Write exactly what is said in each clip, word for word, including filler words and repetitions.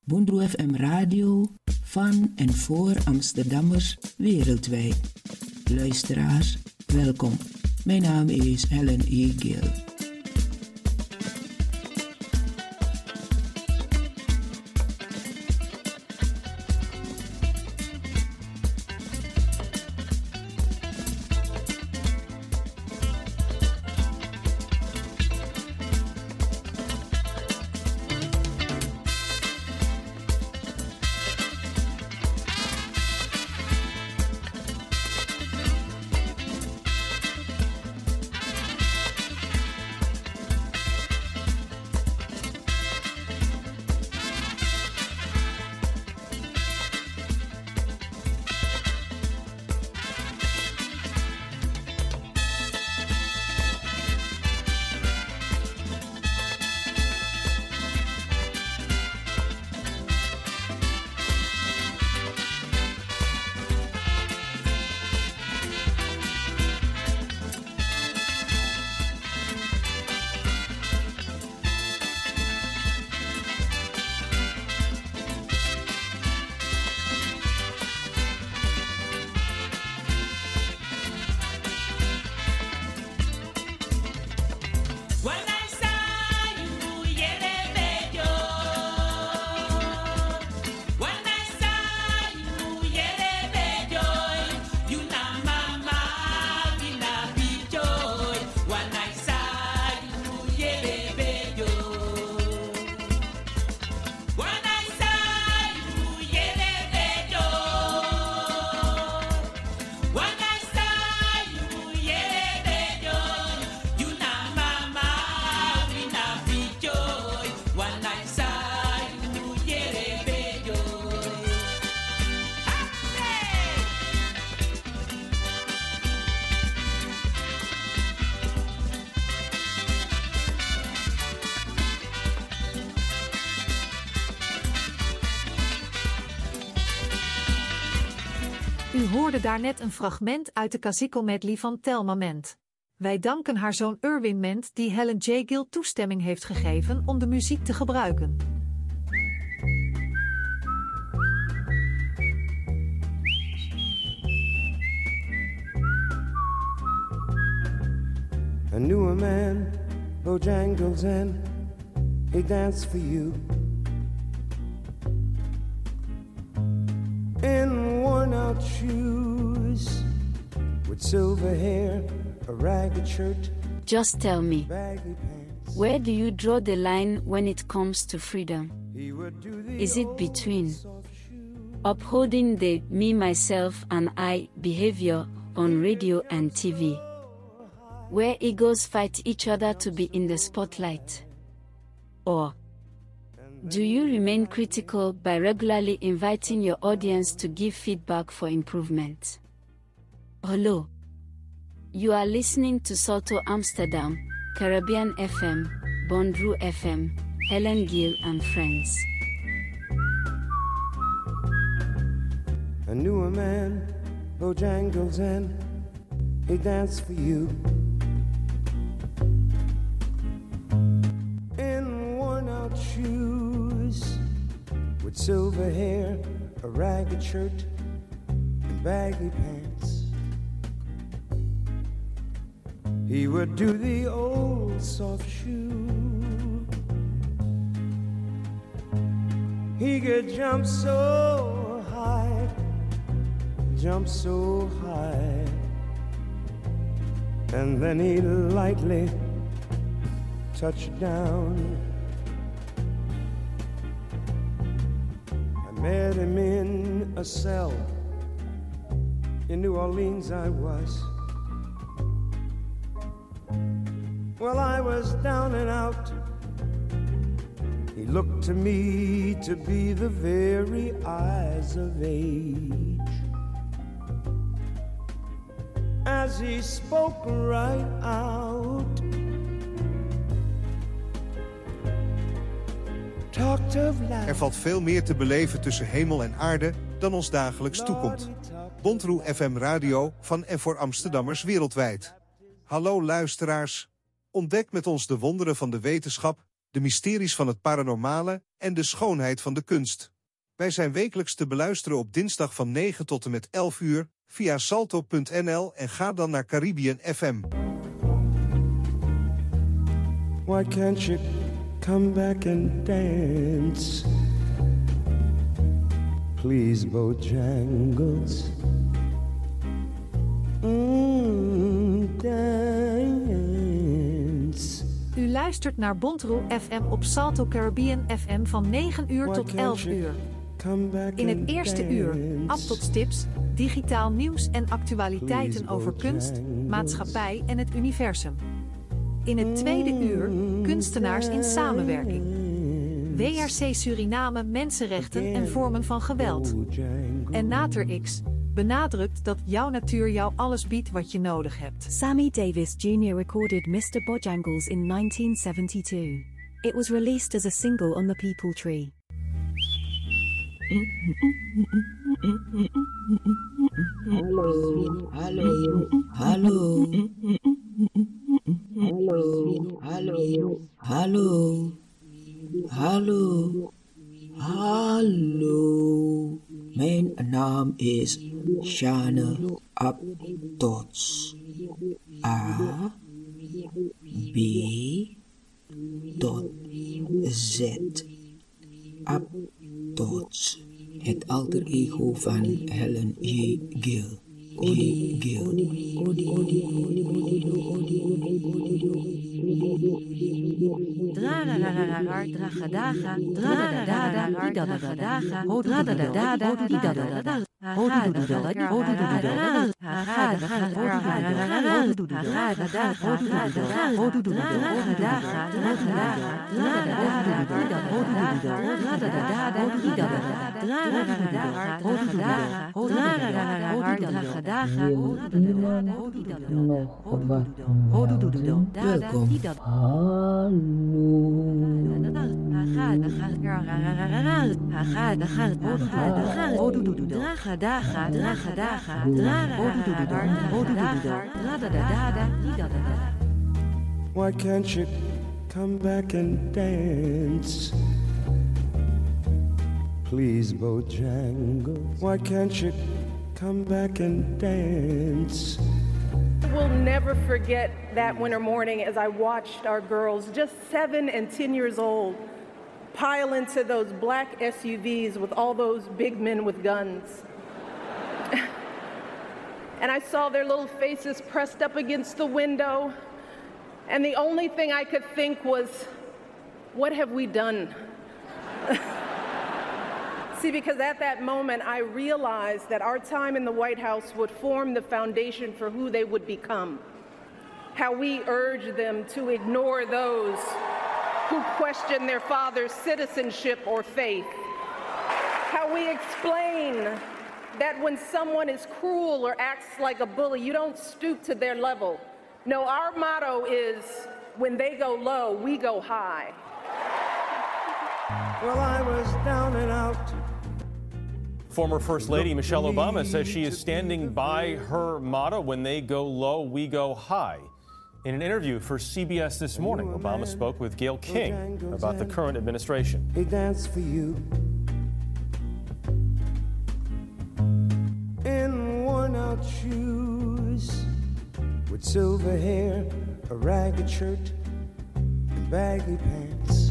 Bondroe F M Radio van en voor Amsterdammers wereldwijd. Luisteraars, welkom. Mijn naam is Helen E. Gill. U hoorde daarnet een fragment uit de Classical medley van Thelma Ment. Wij danken haar zoon Irwin Ment die Helen J. Gill toestemming heeft gegeven om de muziek te gebruiken. I knew a man, Bojangles, and he danced for you. In worn-out shoes, with silver hair, a ragged shirt. Just tell me, where do you draw the line when it comes to freedom? Is it between upholding the me, myself, and I behavior on radio and T V, where egos fight each other to be in the spotlight? Or do you remain critical by regularly inviting your audience to give feedback for improvement? Hello. You are listening to Salto Amsterdam, Caribbean F M, Bondroe F M, Helen Gill and Friends. I knew a man, Bojangles, and he danced for you. In worn-out shoes, with silver hair, a ragged shirt, and baggy pants. He would do the old soft shoe. He could jump so high, jump so high, and then he'd lightly touch down. I met him in a cell in New Orleans. I was. Well, I was down and out. He looked to me to be the very eyes of age. As he spoke right out, talked of life. Er valt veel meer te beleven tussen hemel en aarde dan ons dagelijks toekomt. Bondroe F M Radio van en voor Amsterdammers wereldwijd. Hallo luisteraars. Ontdek met ons de wonderen van de wetenschap de mysteries van het paranormale en de schoonheid van de kunst. Wij zijn wekelijks te beluisteren op dinsdag van negen tot en met elf uur via salto punt n l en ga dan naar Caribbean F M. Why can't you come back and dance? Please, Bojangles. Mm, dance. U luistert naar Bontroe F M op Salto Caribbean F M van negen uur tot elf uur. In het eerste uur, afstotstips, digitaal nieuws en actualiteiten over kunst, maatschappij en het universum. In het tweede uur, kunstenaars in samenwerking. W R C Suriname, mensenrechten en vormen van geweld. En Nater X benadrukt dat jouw natuur jou alles biedt wat je nodig hebt. Sammy Davis Junior recorded mister Bojangles in nineteen seventy-two. It was released as a single on the People Tree. Hallo, hallo, hallo. Hallo, hallo, hallo. Hallo, hallo. Mijn naam is Shane Abtots. A, B, tot Z. Abtots. Het alter ego van Helen J. Gill. J. Gill. Welkom. Why can't you come back and dance? Please, Bojangles. Why can't you come back and dance? We'll never forget that winter morning as I watched our girls, just seven and ten years old, pile into those black S U Vs with all those big men with guns. And I saw their little faces pressed up against the window, and the only thing I could think was, what have we done? See, because at that moment, I realized that our time in the White House would form the foundation for who they would become. How we urge them to ignore those who question their father's citizenship or faith. How we explain that when someone is cruel or acts like a bully, you don't stoop to their level. No, our motto is, when they go low, we go high. Well, I was down and out. Former First Lady Michelle Obama says she is standing by her motto, when they go low, we go high. In an interview for C B S This Morning, Obama spoke with Gayle King about the current administration. He danced for you in worn-out shoes, with silver hair, a ragged shirt, and baggy pants.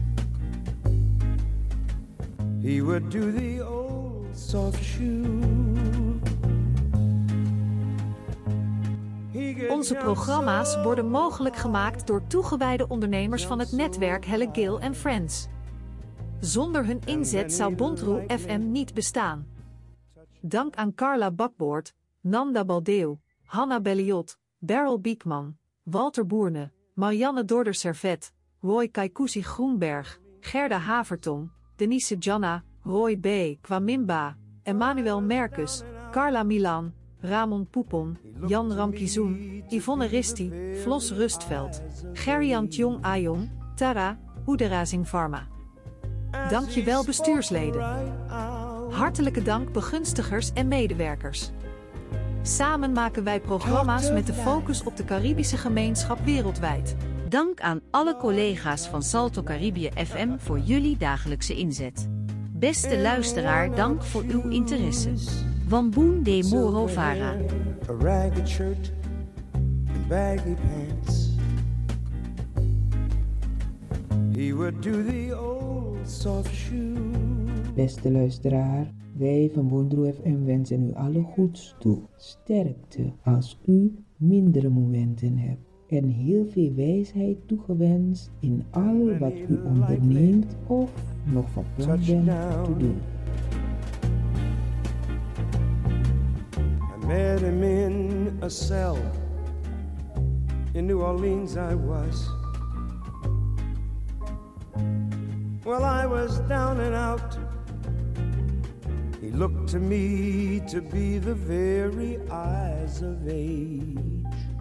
He would do the old soft shoe. Onze programma's worden mogelijk gemaakt door toegewijde ondernemers van het netwerk Helle Gill and Friends. Zonder hun inzet zou Bontroe F M niet bestaan. Dank aan Carla Bakboord, Nanda Baldeo, Hanna Belliot, Beryl Biekman, Walter Boerne, Marianne Dorder-Servet, Roy Kaikousi Groenberg, Gerda Havertong, Denise Janna, Roy B. Kwamimba, Emmanuel Merkus, Carla Milan, Ramon Poepon, Jan Ramkizoen, Yvonne Risti, Flos Rustveld, Gerrian Tjong Ayong, Tara, Hoederazing Pharma. Dankjewel bestuursleden. Hartelijke dank begunstigers en medewerkers. Samen maken wij programma's met de focus op de Caribische gemeenschap wereldwijd. Dank aan alle collega's van Salto Caribië F M voor jullie dagelijkse inzet. Beste luisteraar, dank voor uw interesse. Wamboen de Moro Vara. A ragged shirt and baggy pants. He would do the old soft shoe. Beste luisteraar, wij van Bondroe F M wensen u alle goeds toe. Sterkte als u mindere momenten hebt. En heel veel wijsheid toegewenst in al wat u onderneemt of nog van plan bent te doen. I met him in a cell. In New Orleans I was. Well, I was down and out. He looked to me to be the very eyes of age.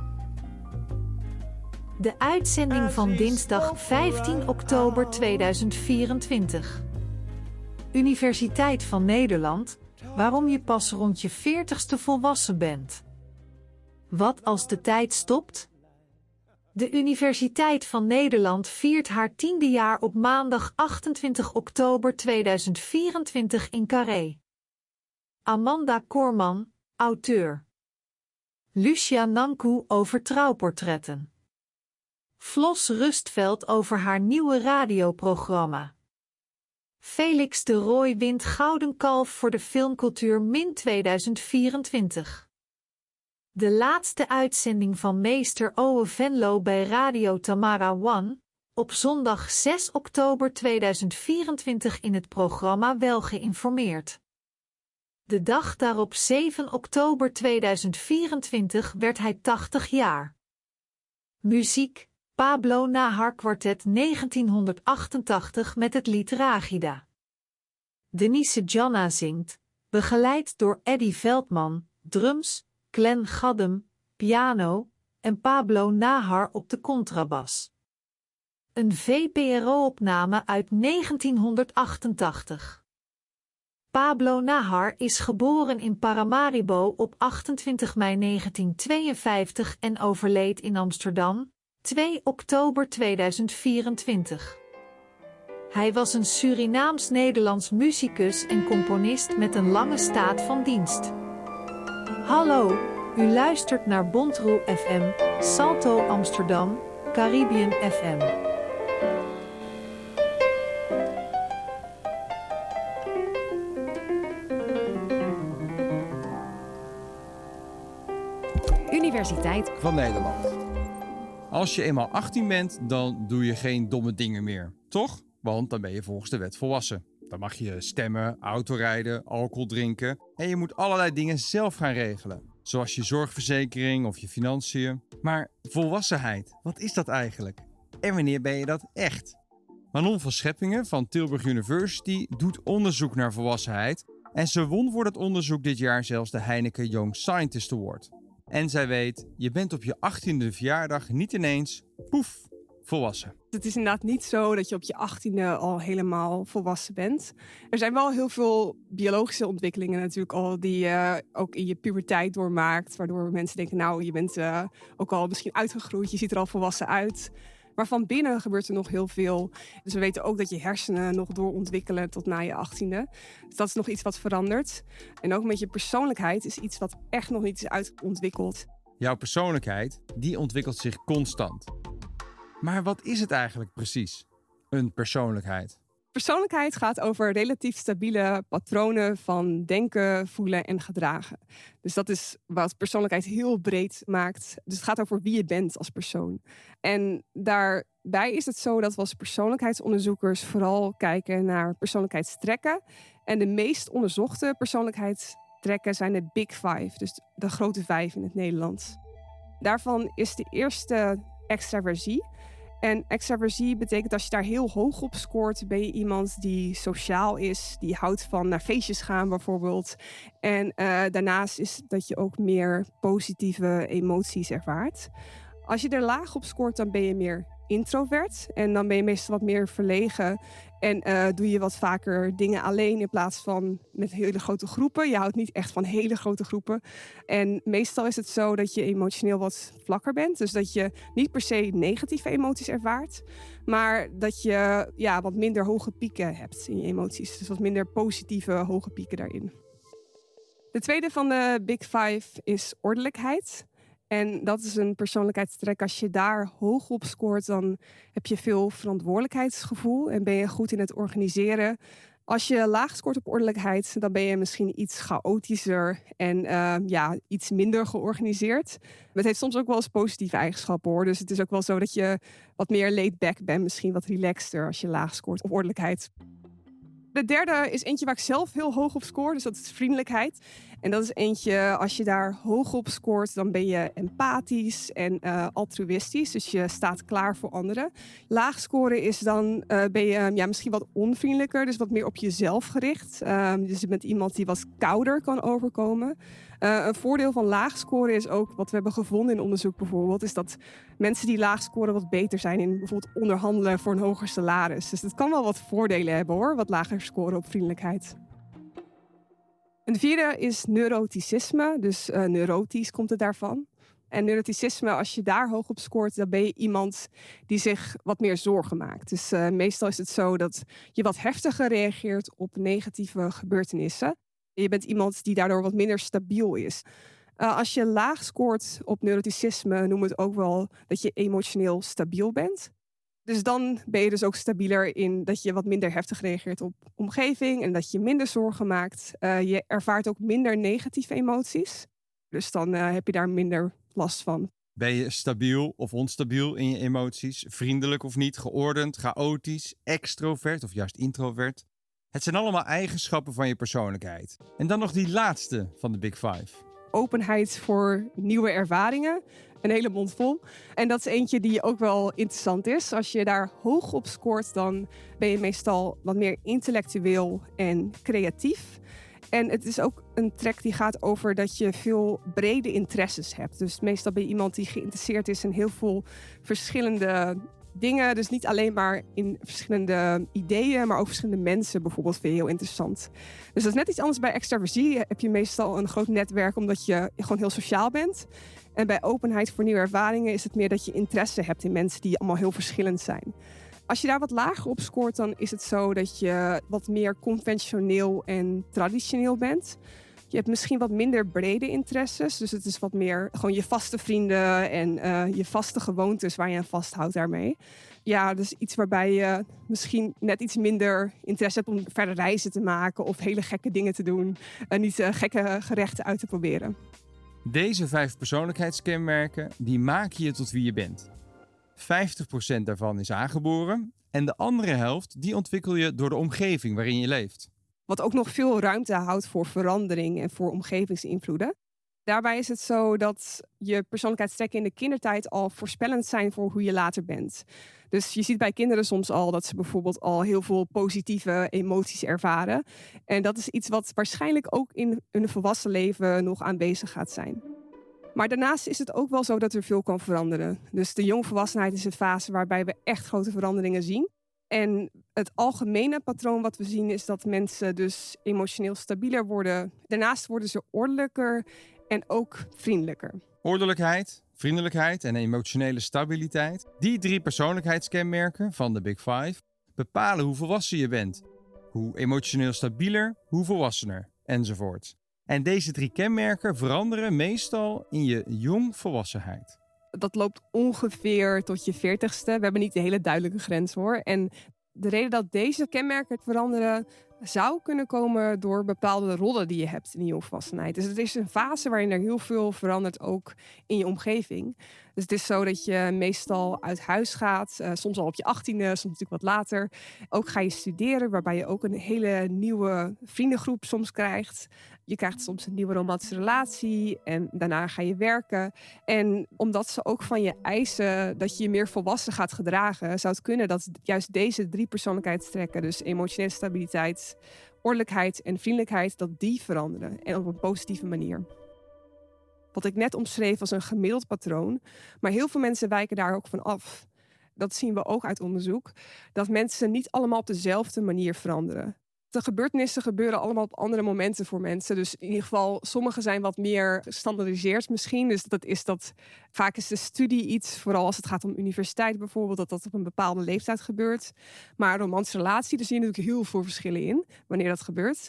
De uitzending van dinsdag vijftien oktober tweeduizend vierentwintig. Universiteit van Nederland, waarom je pas rond je veertigste volwassen bent. Wat als de tijd stopt? De Universiteit van Nederland viert haar tiende jaar op maandag achtentwintig oktober tweeduizend vierentwintig in Carré. Amanda Koorman, auteur. Lucia Nankou over trouwportretten. Flos Rustveld over haar nieuwe radioprogramma. Felix de Rooij wint Gouden Kalf voor de filmcultuur Min tweeduizend vierentwintig. De laatste uitzending van Meester Owe Venlo bij Radio Tamara One, op zondag zes oktober tweeduizend vierentwintig in het programma Wel Geïnformeerd. De dag daarop zeven oktober tweeduizend vierentwintig werd hij tachtig jaar. Muziek, Pablo Nahar Quartet negentienhonderdachtentachtig met het lied Ragida. Denise Janna zingt, begeleid door Eddy Veldman, drums, Glenn Gaddem, piano en Pablo Nahar op de contrabas. Een V P R O-opname uit negentienhonderdachtentachtig. Pablo Nahar is geboren in Paramaribo op achtentwintig mei negentienhonderdtweeënvijftig en overleed in Amsterdam, twee oktober tweeduizend vierentwintig. Hij was een Surinaams-Nederlands muzikus en componist met een lange staat van dienst. Hallo, u luistert naar Bondroe F M, Salto Amsterdam, Caribbean F M. Universiteit van Nederland. Als je eenmaal achttien bent, dan doe je geen domme dingen meer, toch? Want dan ben je volgens de wet volwassen. Dan mag je stemmen, autorijden, alcohol drinken en je moet allerlei dingen zelf gaan regelen. Zoals je zorgverzekering of je financiën. Maar volwassenheid, wat is dat eigenlijk? En wanneer ben je dat echt? Manon van Scheppingen van Tilburg University doet onderzoek naar volwassenheid en ze won voor dat onderzoek dit jaar zelfs de Heineken Young Scientist Award. En zij weet, je bent op je achttiende verjaardag niet ineens, poef, volwassen. Het is inderdaad niet zo dat je op je achttiende al helemaal volwassen bent. Er zijn wel heel veel biologische ontwikkelingen natuurlijk al die je ook in je puberteit doormaakt. Waardoor mensen denken, nou, je bent uh, ook al misschien uitgegroeid, je ziet er al volwassen uit. Maar van binnen gebeurt er nog heel veel. Dus we weten ook dat je hersenen nog doorontwikkelen tot na je achttiende. Dus dat is nog iets wat verandert. En ook met je persoonlijkheid is iets wat echt nog niet is uitontwikkeld. Jouw persoonlijkheid, die ontwikkelt zich constant. Maar wat is het eigenlijk precies, een persoonlijkheid? Persoonlijkheid gaat over relatief stabiele patronen van denken, voelen en gedragen. Dus dat is wat persoonlijkheid heel breed maakt. Dus het gaat over wie je bent als persoon. En daarbij is het zo dat we als persoonlijkheidsonderzoekers vooral kijken naar persoonlijkheidstrekken. En de meest onderzochte persoonlijkheidstrekken zijn de Big Five, dus de grote vijf in het Nederlands. Daarvan is de eerste extraversie. En extraversie betekent als je daar heel hoog op scoort, ben je iemand die sociaal is, die houdt van naar feestjes gaan bijvoorbeeld. En uh, daarnaast is dat je ook meer positieve emoties ervaart. Als je er laag op scoort, dan ben je meer introvert. En dan ben je meestal wat meer verlegen. En uh, doe je wat vaker dingen alleen in plaats van met hele grote groepen. Je houdt niet echt van hele grote groepen. En meestal is het zo dat je emotioneel wat vlakker bent. Dus dat je niet per se negatieve emoties ervaart. Maar dat je ja, wat minder hoge pieken hebt in je emoties. Dus wat minder positieve hoge pieken daarin. De tweede van de Big Five is ordelijkheid. En dat is een persoonlijkheidstrek. Als je daar hoog op scoort, dan heb je veel verantwoordelijkheidsgevoel en ben je goed in het organiseren. Als je laag scoort op ordelijkheid, dan ben je misschien iets chaotischer en uh, ja, iets minder georganiseerd. Het heeft soms ook wel eens positieve eigenschappen hoor. Dus het is ook wel zo dat je wat meer laid back bent, misschien wat relaxter als je laag scoort op ordelijkheid. De derde is eentje waar ik zelf heel hoog op score, dus dat is vriendelijkheid. En dat is eentje, als je daar hoog op scoort, dan ben je empathisch en uh, altruïstisch. Dus je staat klaar voor anderen. Laag scoren is dan, uh, ben je ja, misschien wat onvriendelijker, dus wat meer op jezelf gericht. Uh, dus je bent iemand die wat kouder kan overkomen. Uh, een voordeel van laag scoren is ook, wat we hebben gevonden in onderzoek bijvoorbeeld, is dat mensen die laag scoren wat beter zijn in bijvoorbeeld onderhandelen voor een hoger salaris. Dus dat kan wel wat voordelen hebben hoor, wat lager scoren op vriendelijkheid. En de vierde is neuroticisme, dus uh, neurotisch komt het daarvan. En neuroticisme, als je daar hoog op scoort, dan ben je iemand die zich wat meer zorgen maakt. Dus uh, meestal is het zo dat je wat heftiger reageert op negatieve gebeurtenissen. Je bent iemand die daardoor wat minder stabiel is. Uh, als je laag scoort op neuroticisme, noemen we het ook wel dat je emotioneel stabiel bent. Dus dan ben je dus ook stabieler in dat je wat minder heftig reageert op omgeving en dat je minder zorgen maakt. Uh, je ervaart ook minder negatieve emoties. Dus dan uh, heb je daar minder last van. Ben je stabiel of onstabiel in je emoties? Vriendelijk of niet? Geordend, chaotisch, extrovert of juist introvert? Het zijn allemaal eigenschappen van je persoonlijkheid. En dan nog die laatste van de Big Five. Openheid voor nieuwe ervaringen. Een hele mond vol. En dat is eentje die ook wel interessant is. Als je daar hoog op scoort, dan ben je meestal wat meer intellectueel en creatief. En het is ook een trek die gaat over dat je veel brede interesses hebt. Dus meestal ben je iemand die geïnteresseerd is in heel veel verschillende dingen. Dus niet alleen maar in verschillende ideeën, maar ook verschillende mensen bijvoorbeeld vind je heel interessant. Dus dat is net iets anders. Bij extraversie heb je meestal een groot netwerk omdat je gewoon heel sociaal bent. En bij openheid voor nieuwe ervaringen is het meer dat je interesse hebt in mensen die allemaal heel verschillend zijn. Als je daar wat lager op scoort, dan is het zo dat je wat meer conventioneel en traditioneel bent. Je hebt misschien wat minder brede interesses. Dus het is wat meer gewoon je vaste vrienden en uh, je vaste gewoontes waar je aan vasthoudt daarmee. Ja, dus iets waarbij je misschien net iets minder interesse hebt om verder reizen te maken of hele gekke dingen te doen. En niet uh, gekke gerechten uit te proberen. Deze vijf persoonlijkheidskenmerken, die maken je tot wie je bent. vijftig procent daarvan is aangeboren en de andere helft die ontwikkel je door de omgeving waarin je leeft. Wat ook nog veel ruimte houdt voor verandering en voor omgevingsinvloeden. Daarbij is het zo dat je persoonlijkheidstrekken in de kindertijd al voorspellend zijn voor hoe je later bent. Dus je ziet bij kinderen soms al dat ze bijvoorbeeld al heel veel positieve emoties ervaren. En dat is iets wat waarschijnlijk ook in hun volwassen leven nog aanwezig gaat zijn. Maar daarnaast is het ook wel zo dat er veel kan veranderen. Dus de jongvolwassenheid is een fase waarbij we echt grote veranderingen zien. En het algemene patroon wat we zien is dat mensen dus emotioneel stabieler worden. Daarnaast worden ze ordelijker en ook vriendelijker. Ordelijkheid, vriendelijkheid en emotionele stabiliteit. Die drie persoonlijkheidskenmerken van de Big Five bepalen hoe volwassen je bent. Hoe emotioneel stabieler, hoe volwassener, enzovoort. En deze drie kenmerken veranderen meestal in je jongvolwassenheid. Dat loopt ongeveer tot je veertigste. We hebben niet de hele duidelijke grens hoor. En de reden dat deze kenmerken veranderen zou kunnen komen door bepaalde rollen die je hebt in je jongvolwassenheid. Dus het is een fase waarin er heel veel verandert ook in je omgeving. Dus het is zo dat je meestal uit huis gaat, uh, soms al op je achttiende, soms natuurlijk wat later. Ook ga je studeren, waarbij je ook een hele nieuwe vriendengroep soms krijgt. Je krijgt soms een nieuwe romantische relatie en daarna ga je werken. En omdat ze ook van je eisen dat je je meer volwassen gaat gedragen, zou het kunnen dat juist deze drie persoonlijkheidstrekken, dus emotionele stabiliteit, ordelijkheid en vriendelijkheid, dat die veranderen en op een positieve manier. Wat ik net omschreef was een gemiddeld patroon, maar heel veel mensen wijken daar ook van af. dat zien we ook uit onderzoek, dat mensen niet allemaal op dezelfde manier veranderen. De gebeurtenissen gebeuren allemaal op andere momenten voor mensen. Dus in ieder geval, sommige zijn wat meer gestandaardiseerd misschien. Dus dat is dat, vaak is de studie iets, vooral als het gaat om universiteit bijvoorbeeld, dat dat op een bepaalde leeftijd gebeurt. Maar romantische relatie, daar zie je natuurlijk heel veel verschillen in, wanneer dat gebeurt.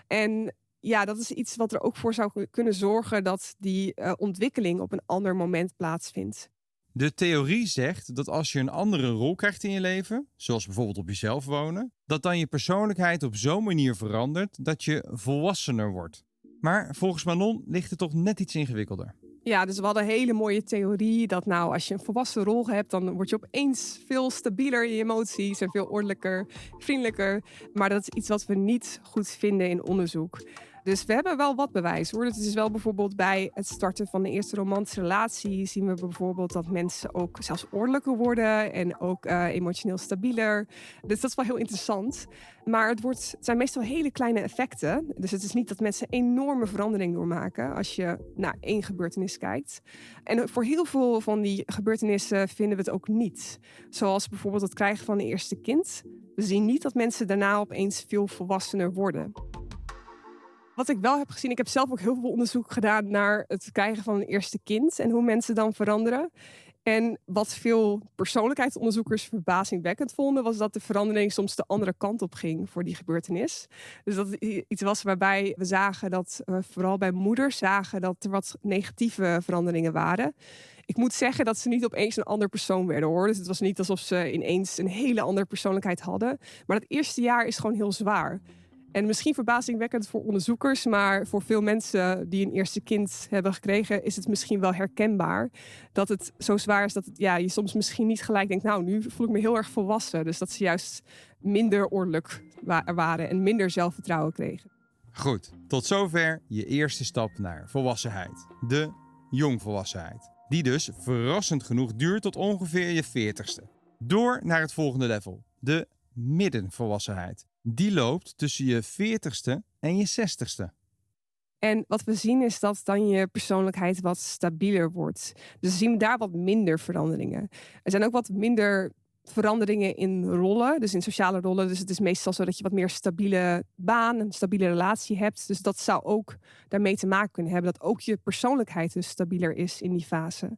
En ja, dat is iets wat er ook voor zou kunnen zorgen dat die uh, ontwikkeling op een ander moment plaatsvindt. De theorie zegt dat als je een andere rol krijgt in je leven, zoals bijvoorbeeld op jezelf wonen, dat dan je persoonlijkheid op zo'n manier verandert dat je volwassener wordt. Maar volgens Manon ligt het toch net iets ingewikkelder. Ja, dus we hadden een hele mooie theorie dat nou als je een volwassen rol hebt, dan word je opeens veel stabieler in je emoties en veel ordelijker, vriendelijker. Maar dat is iets wat we niet goed vinden in onderzoek. Dus we hebben wel wat bewijs hoor. Het is wel bijvoorbeeld bij het starten van de eerste romantische relatie zien we bijvoorbeeld dat mensen ook zelfs ordelijker worden en ook uh, emotioneel stabieler. Dus dat is wel heel interessant. Maar het, wordt, het zijn meestal hele kleine effecten. Dus het is niet dat mensen een enorme verandering doormaken als je naar één gebeurtenis kijkt. En voor heel veel van die gebeurtenissen vinden we het ook niet. Zoals bijvoorbeeld het krijgen van een eerste kind. We zien niet dat mensen daarna opeens veel volwassener worden. Wat ik wel heb gezien, ik heb zelf ook heel veel onderzoek gedaan naar het krijgen van een eerste kind en hoe mensen dan veranderen. En wat veel persoonlijkheidsonderzoekers verbazingwekkend vonden, was dat de verandering soms de andere kant op ging voor die gebeurtenis. Dus dat het iets was waarbij we zagen dat, uh, vooral bij moeders, zagen dat er wat negatieve veranderingen waren. Ik moet zeggen dat ze niet opeens een ander persoon werden hoor. Dus het was niet alsof ze ineens een hele andere persoonlijkheid hadden. Maar het eerste jaar is gewoon heel zwaar. En misschien verbazingwekkend voor onderzoekers, maar voor veel mensen die een eerste kind hebben gekregen, is het misschien wel herkenbaar dat het zo zwaar is dat het, ja, je soms misschien niet gelijk denkt, nou, nu voel ik me heel erg volwassen. Dus dat ze juist minder ordelijk wa- waren en minder zelfvertrouwen kregen. Goed, tot zover je eerste stap naar volwassenheid. De jongvolwassenheid. Die dus verrassend genoeg duurt tot ongeveer je veertigste. Door naar het volgende level, de middenvolwassenheid. Die loopt tussen je veertigste en je zestigste. En wat we zien is dat dan je persoonlijkheid wat stabieler wordt. Dus we zien daar wat minder veranderingen. Er zijn ook wat minder veranderingen in rollen, dus in sociale rollen. Dus het is meestal zo dat je wat meer stabiele baan, een stabiele relatie hebt. Dus dat zou ook daarmee te maken kunnen hebben dat ook je persoonlijkheid dus stabieler is in die fase.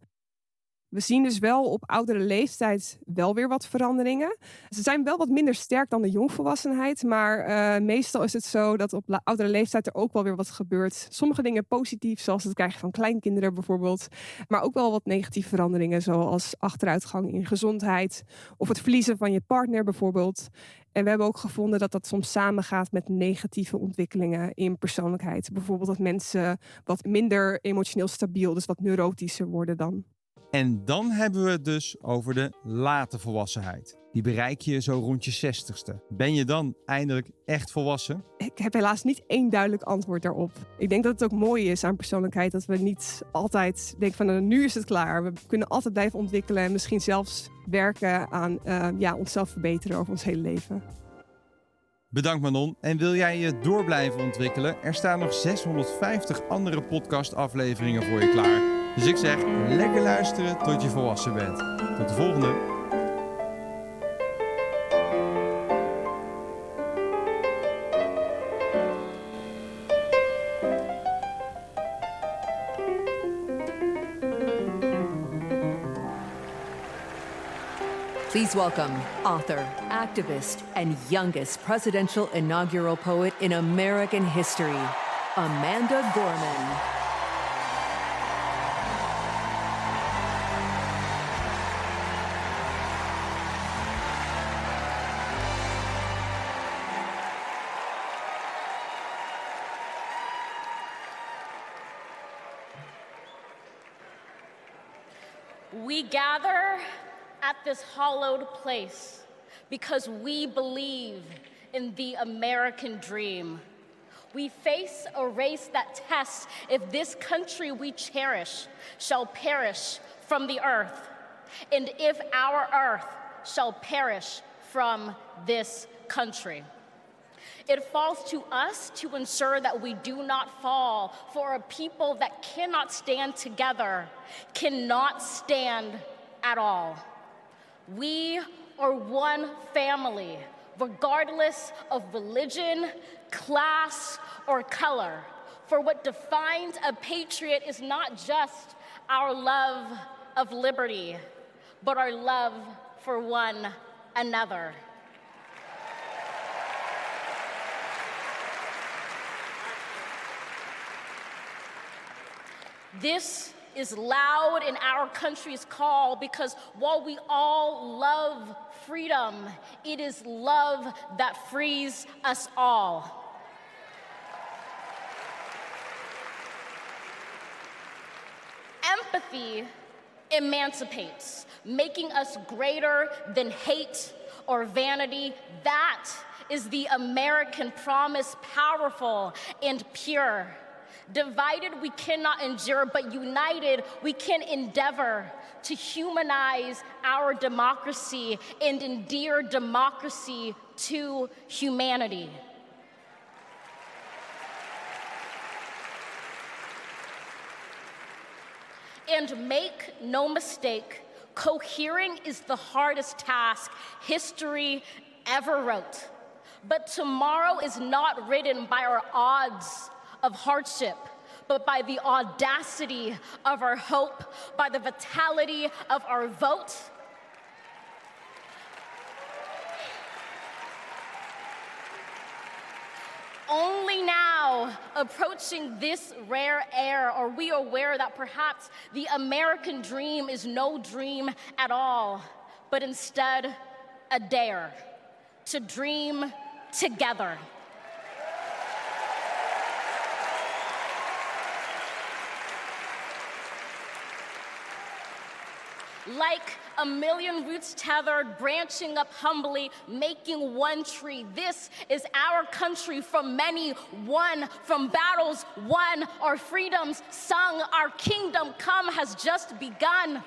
We zien dus wel op oudere leeftijd wel weer wat veranderingen. Ze zijn wel wat minder sterk dan de jongvolwassenheid. Maar uh, meestal is het zo dat op la- oudere leeftijd er ook wel weer wat gebeurt. Sommige dingen positief, zoals het krijgen van kleinkinderen bijvoorbeeld. Maar ook wel wat negatieve veranderingen, zoals achteruitgang in gezondheid. Of het verliezen van je partner bijvoorbeeld. En we hebben ook gevonden dat dat soms samengaat met negatieve ontwikkelingen in persoonlijkheid. Bijvoorbeeld dat mensen wat minder emotioneel stabiel, dus wat neurotischer worden dan. En dan hebben we het dus over de late volwassenheid. Die bereik je zo rond je zestigste. Ben je dan eindelijk echt volwassen? Ik heb helaas niet één duidelijk antwoord daarop. Ik denk dat het ook mooi is aan persoonlijkheid dat we niet altijd denken van nou, nu is het klaar. We kunnen altijd blijven ontwikkelen en misschien zelfs werken aan uh, ja, onszelf verbeteren over ons hele leven. Bedankt Manon. En wil jij je door blijven ontwikkelen? Er staan nog zeshonderdvijftig andere podcastafleveringen voor je klaar. Dus ik zeg, lekker luisteren tot je volwassen bent. Tot de volgende. Please welcome author, activist, and youngest presidential inaugural poet in American history, Amanda Gorman. We gather at this hallowed place because we believe in the American dream. We face a race that tests if this country we cherish shall perish from the earth, and if our earth shall perish from this country. It falls to us to ensure that we do not fall for a people that cannot stand together, cannot stand at all. We are one family, regardless of religion, class, or color. For what defines a patriot is not just our love of liberty, but our love for one another. This is loud in our country's call because while we all love freedom, it is love that frees us all. Empathy emancipates, making us greater than hate or vanity. That is the American promise, powerful and pure. Divided, we cannot endure, but united, we can endeavor to humanize our democracy and endear democracy to humanity. And make no mistake, cohering is the hardest task history ever wrote. But tomorrow is not written by our odds of hardship, but by the audacity of our hope, by the vitality of our vote. Only now, approaching this rare air, are we aware that perhaps the American dream is no dream at all, but instead a dare to dream together. Like a million roots tethered, branching up humbly, making one tree. This is our country, from many won, from battles won, our freedoms sung, our kingdom come has just begun.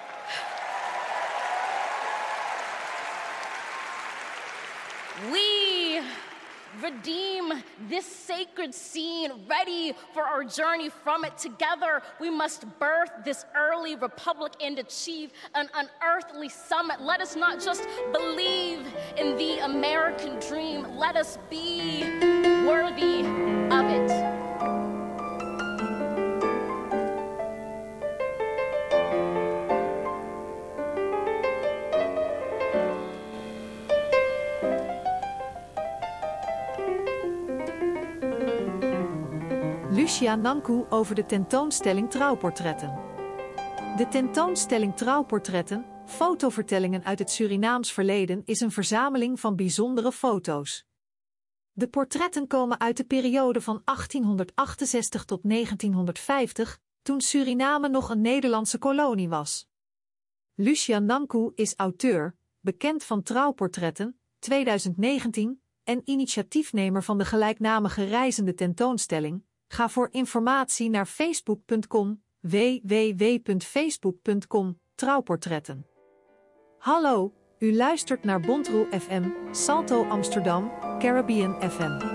We redeem this sacred scene, ready for our journey from it. Together, we must birth this early republic and achieve an unearthly summit. Let us not just believe in the American dream, let us be worthy of it. Lucia Nankou over de tentoonstelling Trouwportretten. De tentoonstelling Trouwportretten, fotovertellingen uit het Surinaams verleden, is een verzameling van bijzondere foto's. De portretten komen uit de periode van achttienhonderdachtenzestig tot negentienhonderdvijftig, toen Suriname nog een Nederlandse kolonie was. Lucia Nankou is auteur, bekend van Trouwportretten, tweeduizend negentien, en initiatiefnemer van de gelijknamige reizende tentoonstelling. Ga voor informatie naar facebook punt com, w w w punt facebook punt com, Trouwportretten. Hallo, u luistert naar Bontroe F M, Salto Amsterdam, Caribbean F M.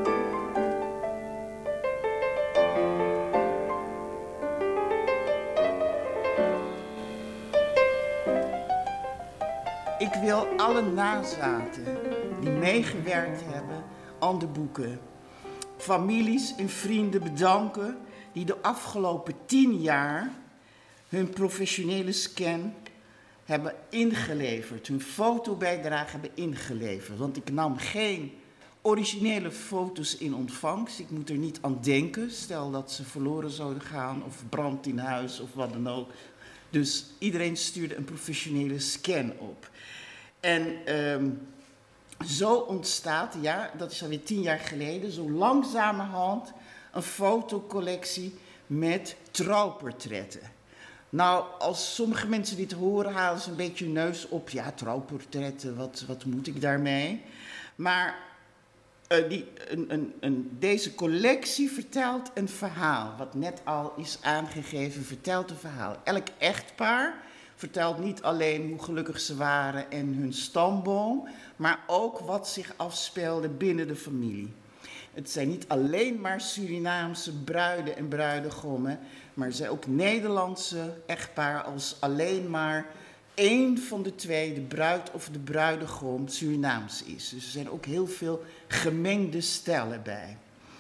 Ik wil alle nazaten die meegewerkt hebben aan de boeken, families en vrienden bedanken die de afgelopen tien jaar hun professionele scan hebben ingeleverd, hun fotobijdrage hebben ingeleverd. Want ik nam geen originele foto's in ontvangst. Ik moet er niet aan denken, stel dat ze verloren zouden gaan of brand in huis of wat dan ook. Dus iedereen stuurde een professionele scan op. En um, zo ontstaat, ja, dat is alweer tien jaar geleden, zo langzamerhand een fotocollectie met trouwportretten. Nou, als sommige mensen dit horen, halen ze een beetje hun neus op. Ja, trouwportretten, wat, wat moet ik daarmee? Maar uh, die, een, een, een, deze collectie vertelt een verhaal. Wat net al is aangegeven, vertelt een verhaal. Elk echtpaar vertelt niet alleen hoe gelukkig ze waren en hun stamboom, maar ook wat zich afspeelde binnen de familie. Het zijn niet alleen maar Surinaamse bruiden en bruidegommen, maar er zijn ook Nederlandse echtpaar als alleen maar één van de twee, de bruid of de bruidegom, Surinaams is. Dus er zijn ook heel veel gemengde stellen bij.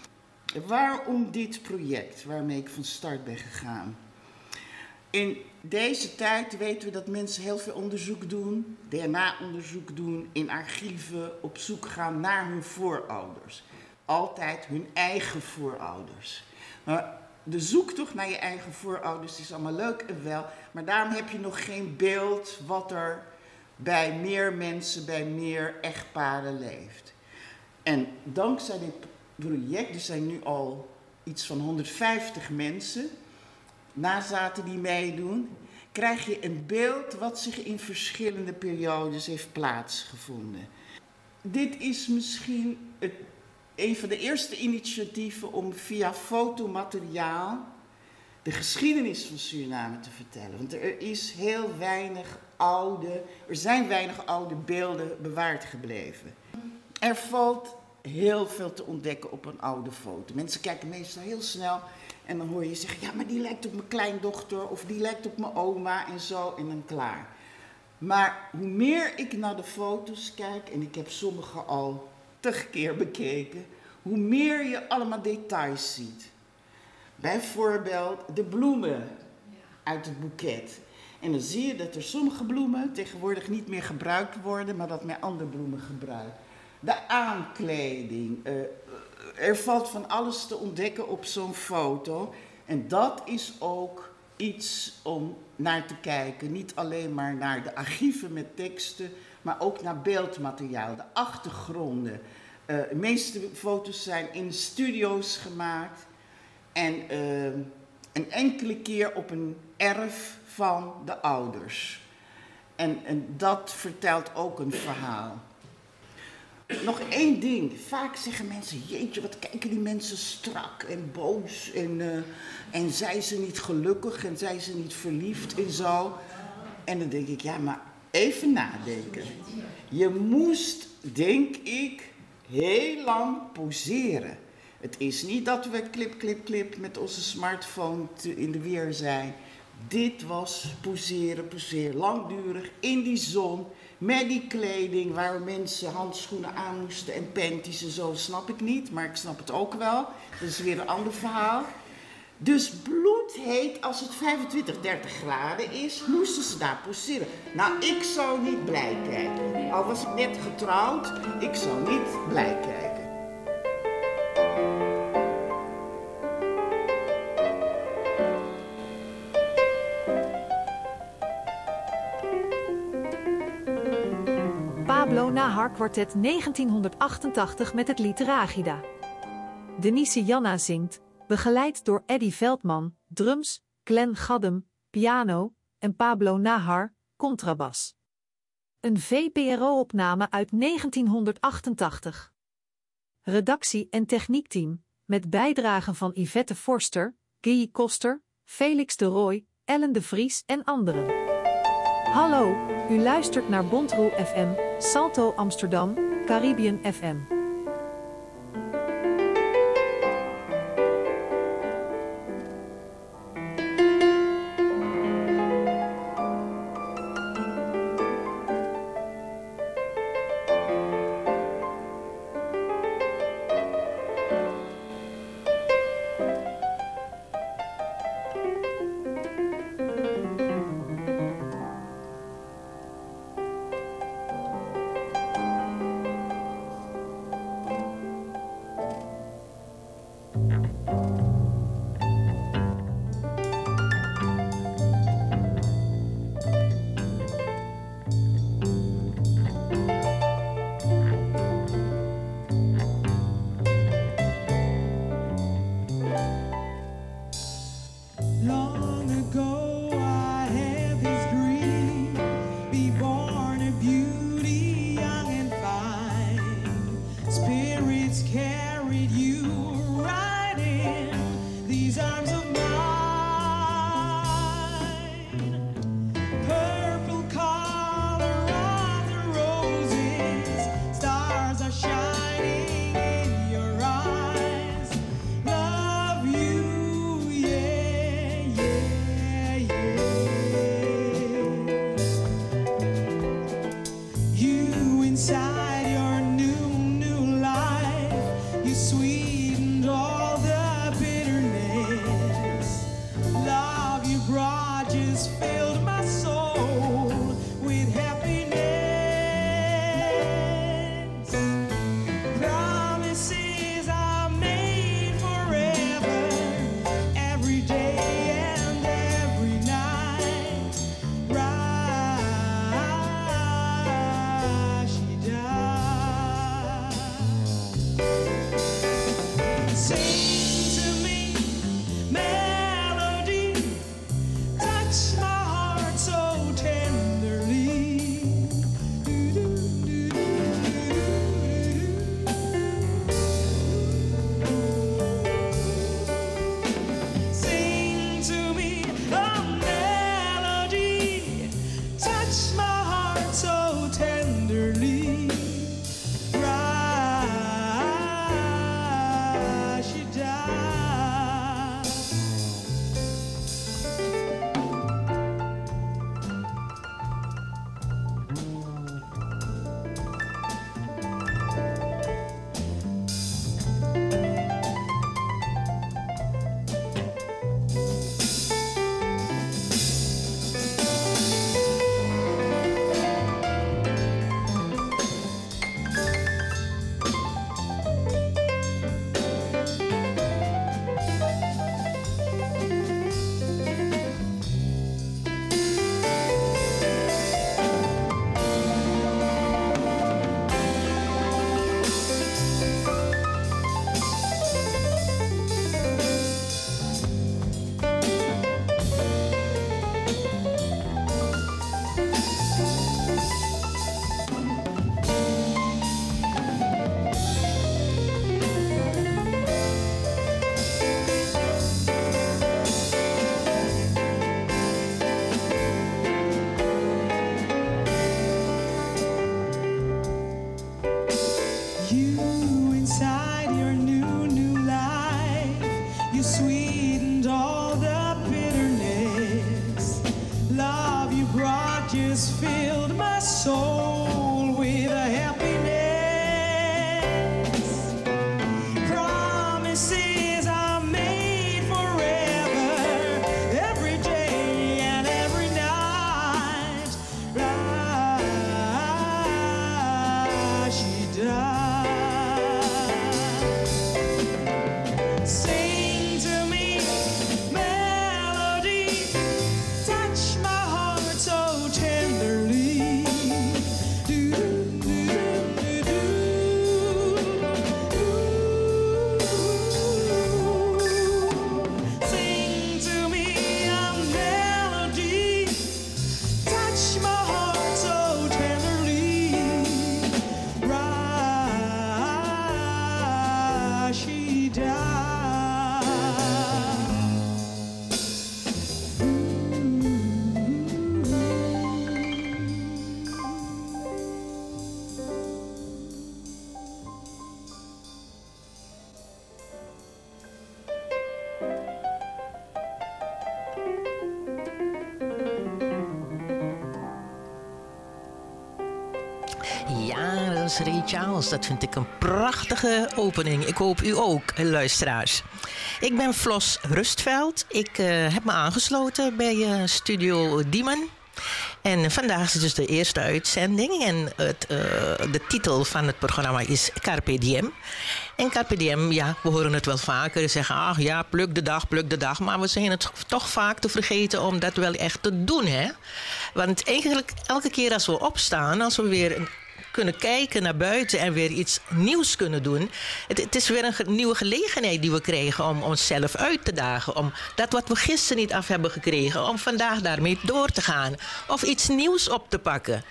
Waarom dit project waarmee ik van start ben gegaan? In deze tijd weten we dat mensen heel veel onderzoek doen, D N A-onderzoek doen, in archieven op zoek gaan naar hun voorouders. Altijd hun eigen voorouders. Maar de zoektocht naar je eigen voorouders is allemaal leuk en wel, maar daarom heb je nog geen beeld wat er bij meer mensen, bij meer echtparen leeft. En dankzij dit project, er zijn nu al iets van honderdvijftig mensen, nazaten die meedoen, krijg je een beeld wat zich in verschillende periodes heeft plaatsgevonden. Dit is misschien het, een van de eerste initiatieven om via fotomateriaal de geschiedenis van Suriname te vertellen. Want er is heel weinig oude, er zijn weinig oude beelden bewaard gebleven. Er valt heel veel te ontdekken op een oude foto. Mensen kijken meestal heel snel en dan hoor je zeggen, ja, maar die lijkt op mijn kleindochter of die lijkt op mijn oma en zo en dan klaar. Maar hoe meer ik naar de foto's kijk, en ik heb sommige al tig keer bekeken, hoe meer je allemaal details ziet. Bijvoorbeeld de bloemen uit het boeket. En dan zie je dat er sommige bloemen tegenwoordig niet meer gebruikt worden, maar dat men andere bloemen gebruikt. De aankleding. Uh, er valt van alles te ontdekken op zo'n foto. En dat is ook iets om naar te kijken. Niet alleen maar naar de archieven met teksten, maar ook naar beeldmateriaal, de achtergronden. Uh, de meeste foto's zijn in studio's gemaakt. En uh, een enkele keer op een erf van de ouders. En, en dat vertelt ook een verhaal. Nog één ding. Vaak zeggen mensen, jeetje, wat kijken die mensen strak en boos. En, uh, en zijn ze niet gelukkig en zijn ze niet verliefd en zo. En dan denk ik, ja, maar even nadenken. Je moest, denk ik, heel lang poseren. Het is niet dat we klip, klip, klip met onze smartphone te, in de weer zijn. Dit was poseren, poseren, langdurig, in die zon, met die kleding waar mensen handschoenen aan moesten en panties en zo, snap ik niet, maar ik snap het ook wel. Dat is weer een ander verhaal. Dus bloedheet, als het vijfentwintig, dertig graden is, moesten ze daar poseren. Nou, ik zou niet blij kijken. Al was ik net getrouwd, ik zou niet blij kijken. Pablo Nahar Quartet negentienhonderdachtentachtig met het lied Ragida. Denise Janna zingt, begeleid door Eddy Veldman, drums, Glenn Gaddem, piano en Pablo Nahar, contrabas. Een V P R O-opname uit negentienhonderdachtentachtig. Redactie en techniekteam, met bijdragen van Yvette Forster, Guy Koster, Felix de Rooij, Ellen de Vries en anderen. Hallo, u luistert naar Bontroe F M, Salto Amsterdam, Caribbean F M. Ja, dat is Ray Charles. Dat vind ik een prachtige opening. Ik hoop u ook, luisteraars. Ik ben Flos Rustveld. Ik uh, heb me aangesloten bij uh, Studio Diemen. En vandaag is dus de eerste uitzending. En het, uh, de titel van het programma is Carpe Diem. En Carpe Diem, ja, we horen het wel vaker zeggen... ach ja, pluk de dag, pluk de dag. Maar we zijn het toch vaak te vergeten om dat wel echt te doen, hè? Want eigenlijk elke keer als we opstaan... als we weer kunnen kijken naar buiten en weer iets nieuws kunnen doen... Het, het is weer een nieuwe gelegenheid die we krijgen om onszelf uit te dagen. Om dat wat we gisteren niet af hebben gekregen... om vandaag daarmee door te gaan. Of iets nieuws op te pakken.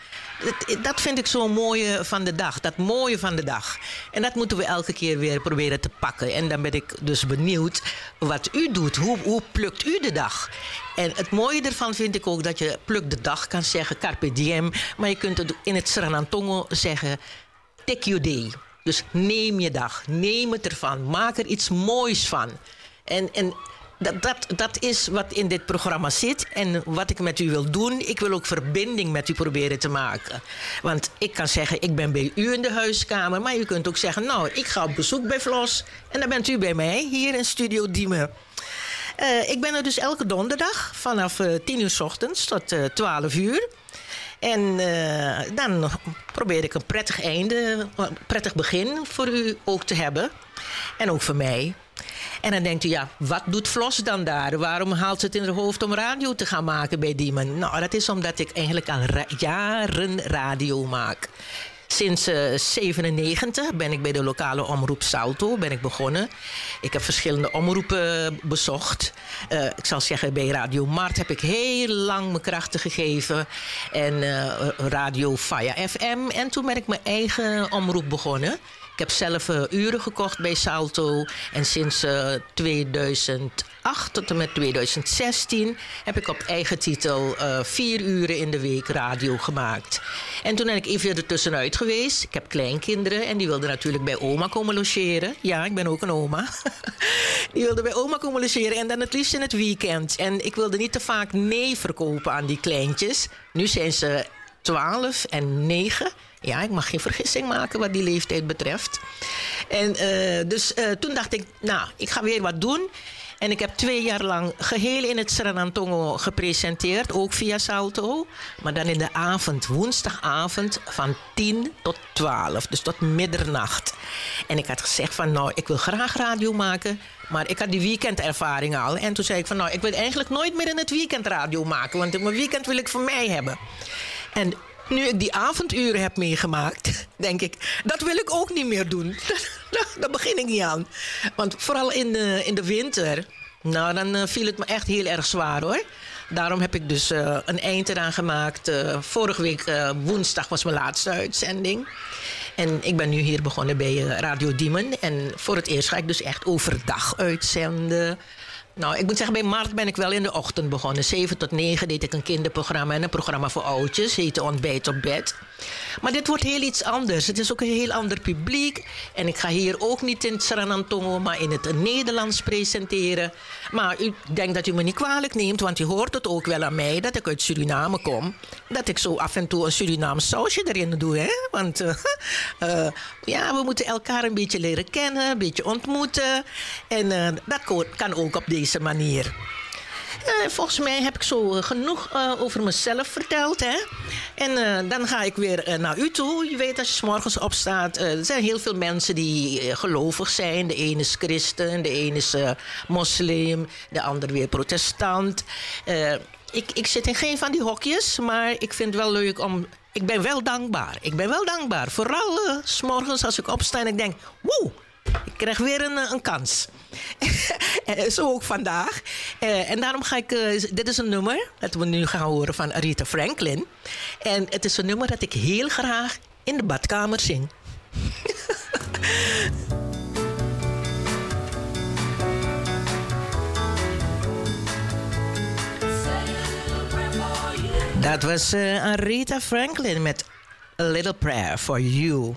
Dat vind ik zo mooie van de dag. Dat mooie van de dag. En dat moeten we elke keer weer proberen te pakken. En dan ben ik dus benieuwd wat u doet. Hoe, hoe plukt u de dag? En het mooie ervan vind ik ook dat je pluk de dag kan zeggen. Carpe diem. Maar je kunt het in het Sranantongo zeggen. Take your day. Dus neem je dag. Neem het ervan. Maak er iets moois van. En... en Dat, dat, dat is wat in dit programma zit en wat ik met u wil doen. Ik wil ook verbinding met u proberen te maken. Want ik kan zeggen, ik ben bij u in de huiskamer. Maar u kunt ook zeggen, nou, ik ga op bezoek bij Flos. En dan bent u bij mij, hier in Studio Diemen. Uh, ik ben er dus elke donderdag vanaf uh, tien uur 's ochtends tot uh, twaalf uur. En uh, dan probeer ik een prettig einde, een prettig begin voor u ook te hebben. En ook voor mij. En dan denkt u, ja, wat doet Flos dan daar? Waarom haalt ze het in haar hoofd om radio te gaan maken bij Diemen? Nou, dat is omdat ik eigenlijk al ra- jaren radio maak. Sinds uh, zevenennegentig ben ik bij de lokale omroep Salto ben ik begonnen. Ik heb verschillende omroepen bezocht. Uh, ik zal zeggen, bij Radio Mart heb ik heel lang mijn krachten gegeven. En uh, Radio Faya F M. En toen ben ik mijn eigen omroep begonnen. Ik heb zelf uh, uren gekocht bij Salto. En sinds uh, tweeduizend acht tot en met tweeduizend zestien heb ik op eigen titel uh, vier uren in de week radio gemaakt. En toen ben ik even ertussenuit geweest. Ik heb kleinkinderen en die wilden natuurlijk bij oma komen logeren. Ja, ik ben ook een oma. Die wilden bij oma komen logeren en dan het liefst in het weekend. En ik wilde niet te vaak nee verkopen aan die kleintjes. Nu zijn ze twaalf en negen. Ja, ik mag geen vergissing maken wat die leeftijd betreft. En uh, dus uh, toen dacht ik, nou, ik ga weer wat doen. En ik heb twee jaar lang geheel in het Sranantongo gepresenteerd, ook via Salto. Maar dan in de avond, woensdagavond van tien tot twaalf, dus tot middernacht. En ik had gezegd van, nou, ik wil graag radio maken, maar ik had die weekendervaring al. En toen zei ik van, nou, ik wil eigenlijk nooit meer in het weekend radio maken, want mijn weekend wil ik voor mij hebben. En nu ik die avonduren heb meegemaakt, denk ik, dat wil ik ook niet meer doen. Daar begin ik niet aan. Want vooral in de, in de winter, nou, dan uh, viel het me echt heel erg zwaar, hoor. Daarom heb ik dus uh, een eind eraan gemaakt. Uh, vorige week uh, woensdag was mijn laatste uitzending. En ik ben nu hier begonnen bij uh, Radio Diemen. En voor het eerst ga ik dus echt overdag uitzenden. Nou, ik moet zeggen, bij Mart ben ik wel in de ochtend begonnen. zeven tot negen deed ik een kinderprogramma en een programma voor oudjes. Heette Ontbijt op bed. Maar dit wordt heel iets anders. Het is ook een heel ander publiek. En ik ga hier ook niet in het Sranantongo, maar in het Nederlands presenteren. Maar u denkt dat u me niet kwalijk neemt, want u hoort het ook wel aan mij dat ik uit Suriname kom. Dat ik zo af en toe een Surinaams sausje erin doe, hè. Want uh, uh, ja, we moeten elkaar een beetje leren kennen, een beetje ontmoeten. En uh, dat kan ook op deze manier. Uh, volgens mij heb ik zo uh, genoeg uh, over mezelf verteld. Hè? En uh, dan ga ik weer uh, naar u toe. Je weet, als je 's morgens opstaat, uh, er zijn heel veel mensen die uh, gelovig zijn. De ene is christen, de ene is uh, moslim, de ander weer protestant. Uh, ik, ik zit in geen van die hokjes, maar ik vind het wel leuk om... Ik ben wel dankbaar. Ik ben wel dankbaar. Vooral uh, 's morgens als ik opsta en ik denk... Woe! Ik krijg weer een, een kans. Zo ook vandaag. Uh, en daarom ga ik... Uh, dit is een nummer dat we nu gaan horen van Aretha Franklin. En het is een nummer dat ik heel graag in de badkamer zing. Dat was uh, Aretha Franklin met A Little Prayer for You.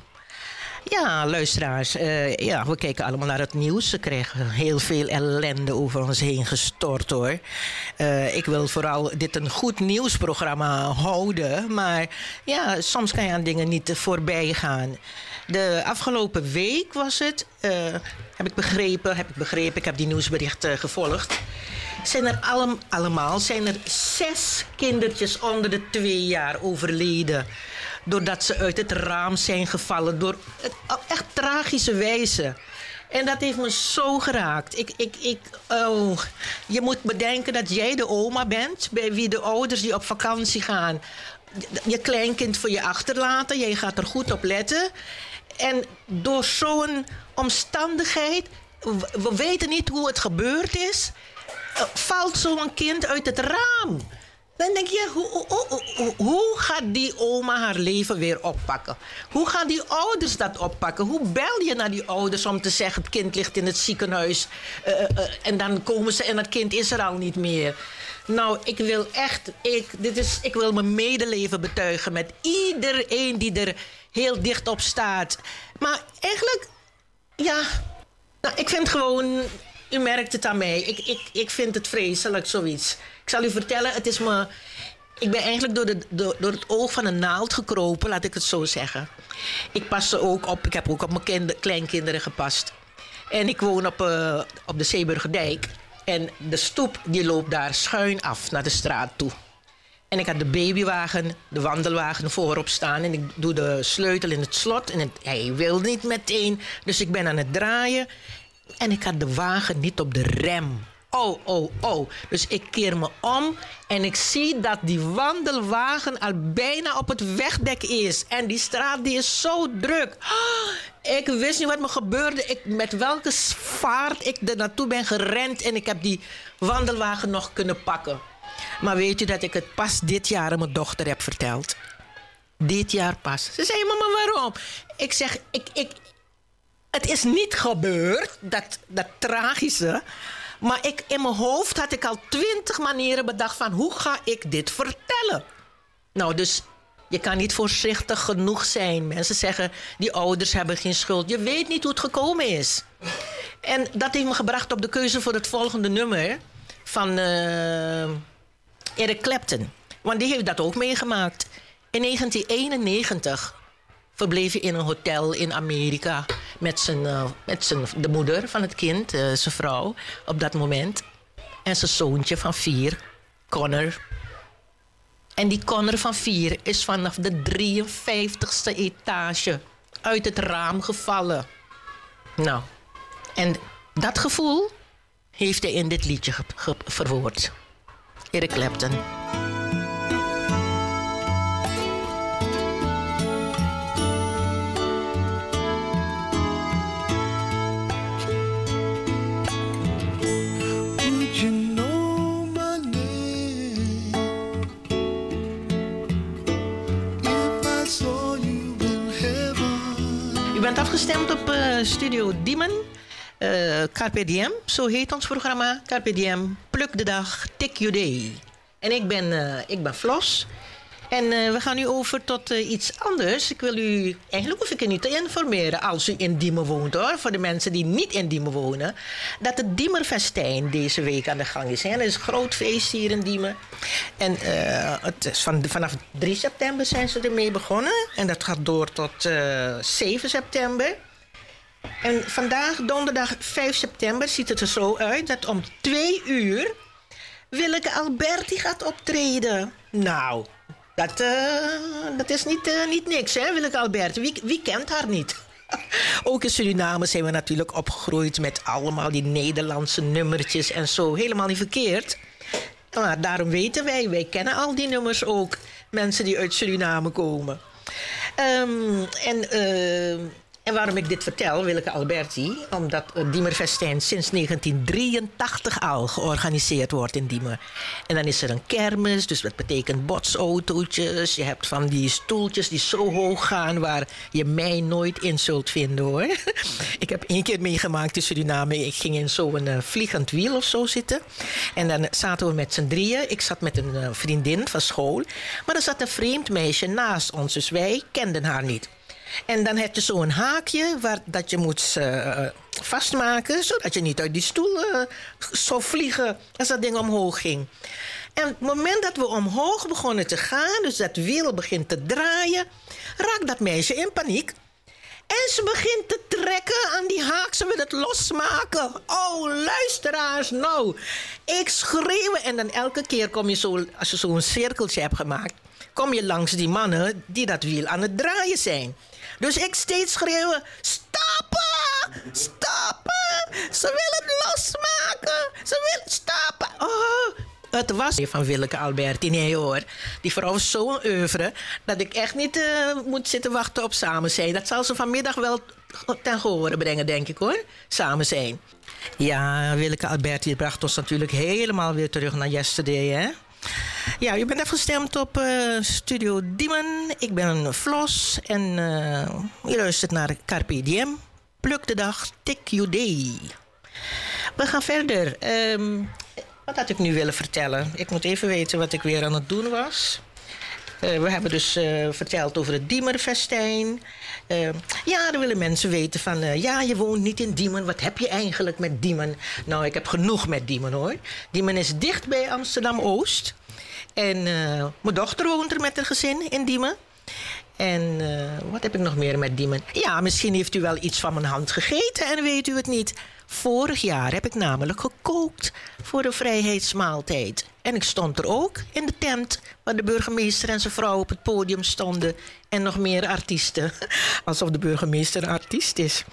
Ja, luisteraars, uh, ja, we kijken allemaal naar het nieuws. We krijgen heel veel ellende over ons heen gestort, hoor. Uh, ik wil vooral dit een goed nieuwsprogramma houden. Maar ja, soms kan je aan dingen niet voorbij gaan. De afgelopen week was het, uh, heb ik begrepen, heb ik begrepen, ik heb die nieuwsberichten gevolgd. Zijn er alle, allemaal zijn er zes kindertjes onder de twee jaar overleden. Doordat ze uit het raam zijn gevallen. Door echt tragische wijze. En dat heeft me zo geraakt. Ik, ik, ik, oh. Je moet bedenken dat jij de oma bent. Bij wie de ouders die op vakantie gaan. Je kleinkind voor je achterlaten. Jij gaat er goed op letten. En door zo'n omstandigheid. We weten niet hoe het gebeurd is. Valt zo'n kind uit het raam. Dan denk je, hoe, hoe, hoe, hoe gaat die oma haar leven weer oppakken? Hoe gaan die ouders dat oppakken? Hoe bel je naar die ouders om te zeggen... het kind ligt in het ziekenhuis... Uh, uh, en dan komen ze en het kind is er al niet meer. Nou, ik wil echt... Ik, dit is, ik wil mijn medeleven betuigen met iedereen die er heel dicht op staat. Maar eigenlijk, ja... Nou, ik vind gewoon... U merkt het aan mij. Ik, ik, ik vind het vreselijk, zoiets. Ik zal u vertellen, het is me... Ik ben eigenlijk door, de, door, door het oog van een naald gekropen, laat ik het zo zeggen. Ik paste ook op, ik heb ook op mijn kinder, kleinkinderen gepast. En ik woon op, uh, op de Zeeburgerdijk. En de stoep die loopt daar schuin af naar de straat toe. En ik had de babywagen, de wandelwagen voorop staan. En ik doe de sleutel in het slot. En het, hij wil niet meteen. Dus ik ben aan het draaien. En ik had de wagen niet op de rem. oh, oh, oh. Dus ik keer me om en ik zie dat die wandelwagen al bijna op het wegdek is. En die straat die is zo druk. Ik wist niet wat me gebeurde. Ik, met welke vaart ik er naartoe ben gerend. En ik heb die wandelwagen nog kunnen pakken. Maar weet u dat ik het pas dit jaar aan mijn dochter heb verteld? Dit jaar pas. Ze zei, mama, waarom? Ik zeg, ik, ik, het is niet gebeurd, dat, dat tragische. Maar ik, in mijn hoofd had ik al twintig manieren bedacht van hoe ga ik dit vertellen? Nou, dus je kan niet voorzichtig genoeg zijn. Mensen zeggen, die ouders hebben geen schuld. Je weet niet hoe het gekomen is. En dat heeft me gebracht op de keuze voor het volgende nummer van uh, Eric Clapton. Want die heeft dat ook meegemaakt. In negentien eenennegentig verbleef hij in een hotel in Amerika met, zijn, uh, met zijn, de moeder van het kind, uh, zijn vrouw op dat moment. En zijn zoontje van vier, Connor. En die Connor van vier is vanaf de drieënvijftigste etage uit het raam gevallen. Nou, en dat gevoel heeft hij in dit liedje ge- ge- verwoord. Eric Clapton. U bent afgestemd op uh, Studio Diemen. Uh, Carpe Diem, zo heet ons programma. Carpe Diem, pluk de dag, take your day. En ik ben, uh, ik ben Flos. En uh, we gaan nu over tot uh, iets anders. Ik wil u, eigenlijk hoef ik u niet te informeren als u in Diemen woont, hoor. Voor de mensen die niet in Diemen wonen. Dat het Diemerfestijn deze week aan de gang is. Hè. Er is een groot feest hier in Diemen. En uh, het is van, vanaf drie september zijn ze ermee begonnen. En dat gaat door tot uh, zeven september. En vandaag, donderdag vijf september, ziet het er zo uit dat om twee uur Willeke Alberti gaat optreden. Nou, dat, uh, dat is niet, uh, niet niks, hè, Willeke Alberti. Wie, wie kent haar niet? Ook in Suriname zijn we natuurlijk opgegroeid met allemaal die Nederlandse nummertjes en zo. Helemaal niet verkeerd. Maar daarom weten wij, wij kennen al die nummers ook. Mensen die uit Suriname komen. Um, en... Uh, En waarom ik dit vertel, Willeke Alberti, omdat het Diemerfestijn sinds negentien drieëntachtig al georganiseerd wordt in Diemen. En dan is er een kermis, dus dat betekent botsautootjes. Je hebt van die stoeltjes die zo hoog gaan waar je mij nooit in zult vinden, hoor. Ik heb één keer meegemaakt in Suriname. Ik ging in zo'n uh, vliegend wiel of zo zitten. En dan zaten we met z'n drieën. Ik zat met een uh, vriendin van school. Maar er zat een vreemd meisje naast ons, dus wij kenden haar niet. En dan heb je zo'n haakje waar, dat je moet uh, vastmaken, zodat je niet uit die stoel uh, zou vliegen als dat ding omhoog ging. En op het moment dat we omhoog begonnen te gaan, dus dat wiel begint te draaien, raakt dat meisje in paniek. En ze begint te trekken aan die haak, ze wil het losmaken. Oh, luisteraars, nou. Ik schreeuw en dan elke keer kom je zo, als je zo'n cirkeltje hebt gemaakt, kom je langs die mannen die dat wiel aan het draaien zijn. Dus ik steeds schreeuwen, stoppen! Stoppen! Ze wil het losmaken! Ze wil stoppen! Oh, het was van Willeke Alberti, nee hoor. Die vrouw is zo'n oeuvre dat ik echt niet uh, moet zitten wachten op Samen zijn. Dat zal ze vanmiddag wel ten gehore brengen, denk ik hoor. Samen zijn. Ja, Willeke Alberti bracht ons natuurlijk helemaal weer terug naar yesterday, hè? Ja, u bent afgestemd op uh, Studio Diemen. Ik ben Flos en uh, je luistert naar Carpe Diem. Pluk de dag, take your day. We gaan verder. Um, wat had ik nu willen vertellen? Ik moet even weten wat ik weer aan het doen was. Uh, we hebben dus uh, verteld over het Diemerfestijn. Uh, ja, dan willen mensen weten van... Uh, ja, je woont niet in Diemen. Wat heb je eigenlijk met Diemen? Nou, ik heb genoeg met Diemen, hoor. Diemen is dicht bij Amsterdam-Oost. En uh, mijn dochter woont er met haar gezin in Diemen. En uh, wat heb ik nog meer met Diemen? Ja, misschien heeft u wel iets van mijn hand gegeten en weet u het niet. Vorig jaar heb ik namelijk gekookt voor een vrijheidsmaaltijd. En ik stond er ook in de tent waar de burgemeester en zijn vrouw op het podium stonden. En nog meer artiesten. Alsof de burgemeester een artiest is.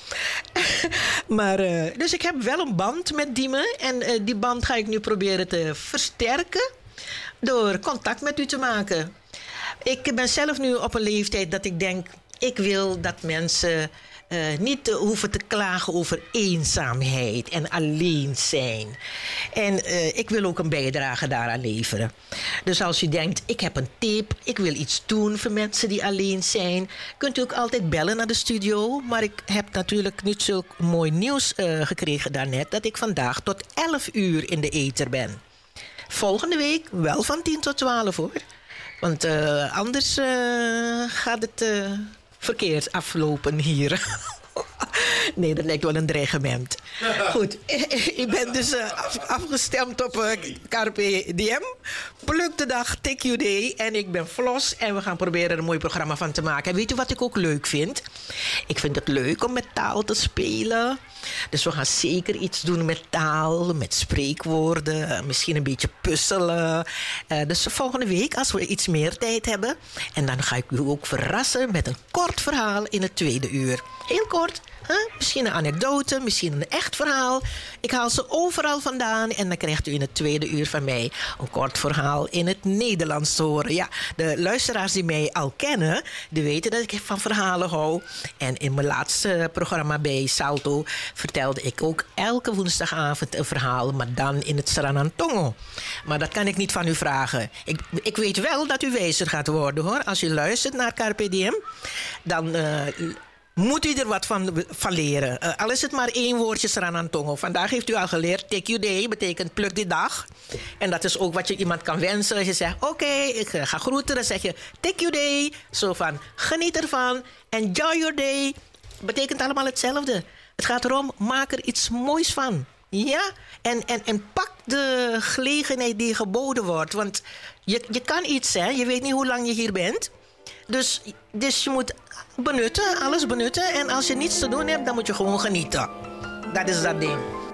maar, uh, dus ik heb wel een band met Diemen. En uh, die band ga ik nu proberen te versterken door contact met u te maken. Ik ben zelf nu op een leeftijd dat ik denk, ik wil dat mensen uh, niet hoeven te klagen over eenzaamheid en alleen zijn. En uh, ik wil ook een bijdrage daaraan leveren. Dus als u denkt, ik heb een tip, ik wil iets doen voor mensen die alleen zijn, kunt u ook altijd bellen naar de studio. Maar ik heb natuurlijk niet zulk mooi nieuws uh, gekregen daarnet, dat ik vandaag tot elf uur in de ether ben. Volgende week wel van tien tot twaalf hoor. Want uh, anders uh, gaat het uh, verkeerd aflopen hier. Nee, dat lijkt wel een dreigement. Goed, ik ben dus uh, af, afgestemd op uh, Carpe Diem. Pluk de dag, take you day. En ik ben Flos en we gaan proberen er een mooi programma van te maken. En weet u wat ik ook leuk vind? Ik vind het leuk om met taal te spelen. Dus we gaan zeker iets doen met taal, met spreekwoorden, misschien een beetje puzzelen. Uh, dus volgende week, als we iets meer tijd hebben. En dan ga ik u ook verrassen met een kort verhaal in het tweede uur. Heel kort. Huh? Misschien een anekdote, misschien een echt verhaal. Ik haal ze overal vandaan en dan krijgt u in het tweede uur van mij een kort verhaal in het Nederlands te horen. Ja, de luisteraars die mij al kennen, die weten dat ik van verhalen hou. En in mijn laatste programma bij Salto vertelde ik ook elke woensdagavond een verhaal, maar dan in het Sranantongo. Maar dat kan ik niet van u vragen. Ik, ik weet wel dat u wijzer gaat worden hoor. Als u luistert naar Carpe Diem, dan Uh, moet u er wat van, van leren. Uh, al is het maar één woordje Sranantongo. Vandaag heeft u al geleerd, take your day betekent pluk die dag. En dat is ook wat je iemand kan wensen. Als je zegt, oké, okay, ik ga groeten, dan zeg je take your day. Zo van, geniet ervan, enjoy your day. Betekent allemaal hetzelfde. Het gaat erom, maak er iets moois van. Ja? En, en, en pak de gelegenheid die geboden wordt. Want je, je kan iets, hè. Je weet niet hoe lang je hier bent. Dus, dus je moet benutten, alles benutten. En als je niets te doen hebt, dan moet je gewoon genieten. Dat is dat ding.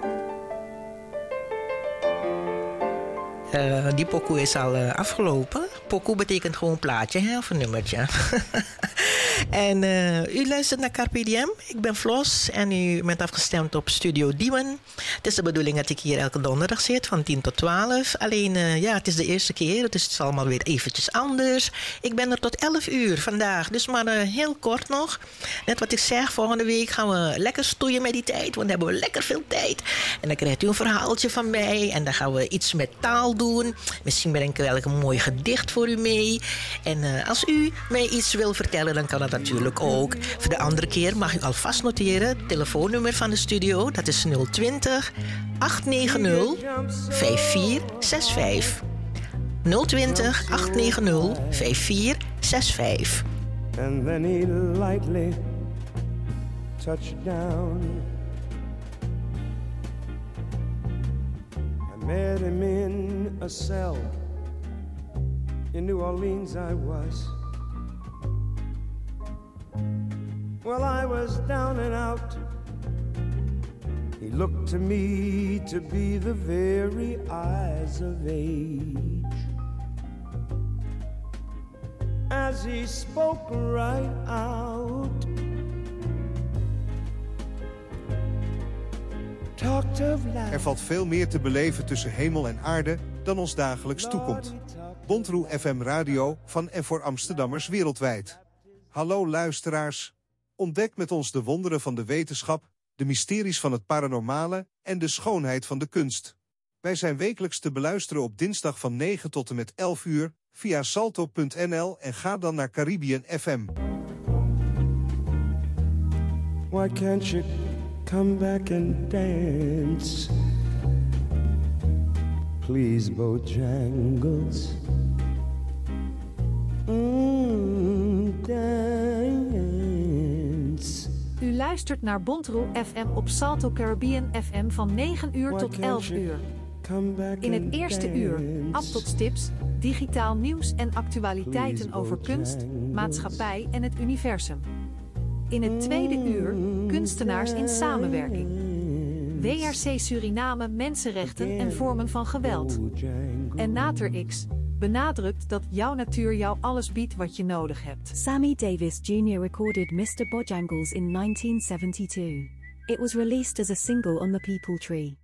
Uh, die pokoe is al uh, afgelopen. Pokoe betekent gewoon plaatje, hè, of een nummertje. En uh, u luistert naar Carpe Diem. Ik ben Flos en u bent afgestemd op Studio Diemen. Het is de bedoeling dat ik hier elke donderdag zit van tien tot twaalf. Alleen, uh, ja, het is de eerste keer, dus het is allemaal weer eventjes anders. Ik ben er tot elf uur vandaag, dus maar uh, heel kort nog. Net wat ik zeg, volgende week gaan we lekker stoeien met die tijd, want dan hebben we lekker veel tijd. En dan krijgt u een verhaaltje van mij en dan gaan we iets met taal doen. Misschien breng ik wel een mooi gedicht voor u mee. En uh, als u mij iets wil vertellen, dan kan dat natuurlijk ook. Voor de andere keer mag u alvast noteren. Het telefoonnummer van de studio, dat is nul twintig, acht negen nul, vijf vier zes vijf. nul twintig, acht negen nul, vijf vier zes vijf. And then he lightly touched down. I met him in a cell. In New Orleans I was. Well, I was down and out. He looked to me to be the very eyes of age. As he spoke right out, talked of life. Er valt veel meer te beleven tussen hemel en aarde dan ons dagelijks toekomt. Bontroe F M Radio van en voor Amsterdammers wereldwijd. Hallo luisteraars. Ontdek met ons de wonderen van de wetenschap, de mysteries van het paranormale en de schoonheid van de kunst. Wij zijn wekelijks te beluisteren op dinsdag van negen tot en met elf uur via salto punt n l en ga dan naar Caribbean F M. Why can't you come back and dance? Please, Bojangles. Mm, dance. U luistert naar Bontroe F M op Salto Caribbean F M van negen uur tot elf uur. In het eerste uur, Abtotstips, digitaal nieuws en actualiteiten over kunst, maatschappij en het universum. In het tweede uur, kunstenaars in samenwerking. W R C Suriname mensenrechten en vormen van geweld. En NaturX benadrukt dat jouw natuur jou alles biedt wat je nodig hebt. Sammy Davis Junior recorded mister Bojangles in nineteen seventy-two. It was released as a single on the People Tree.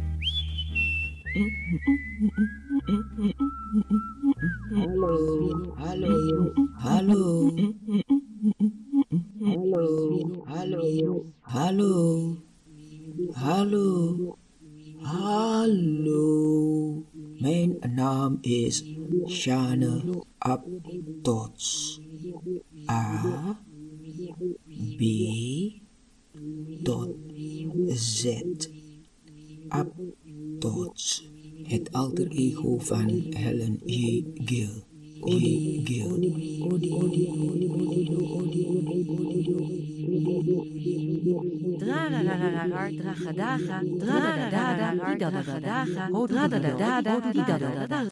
Hallo, hallo, hallo. Hallo, hallo, hallo. Hallo, hallo. Mijn naam is Shane Abdots. A, B, dot, Z. Abdots. Het alter ego van Helen J. Gill. J. Gill. Dragadaga, dragadaga, dragadaga, dragadaga, dragadaga, dragadaga.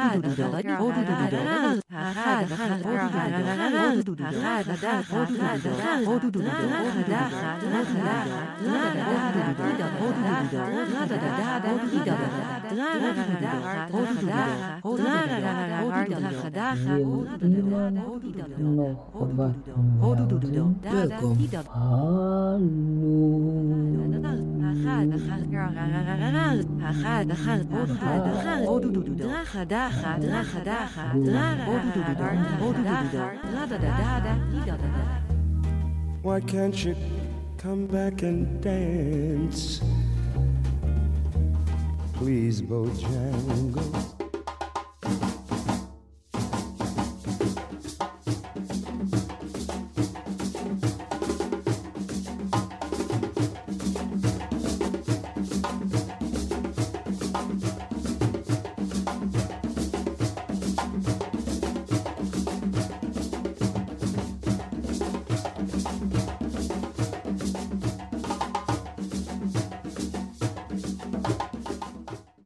Welkom. Why can't you come back and dance? Please, Bojangles.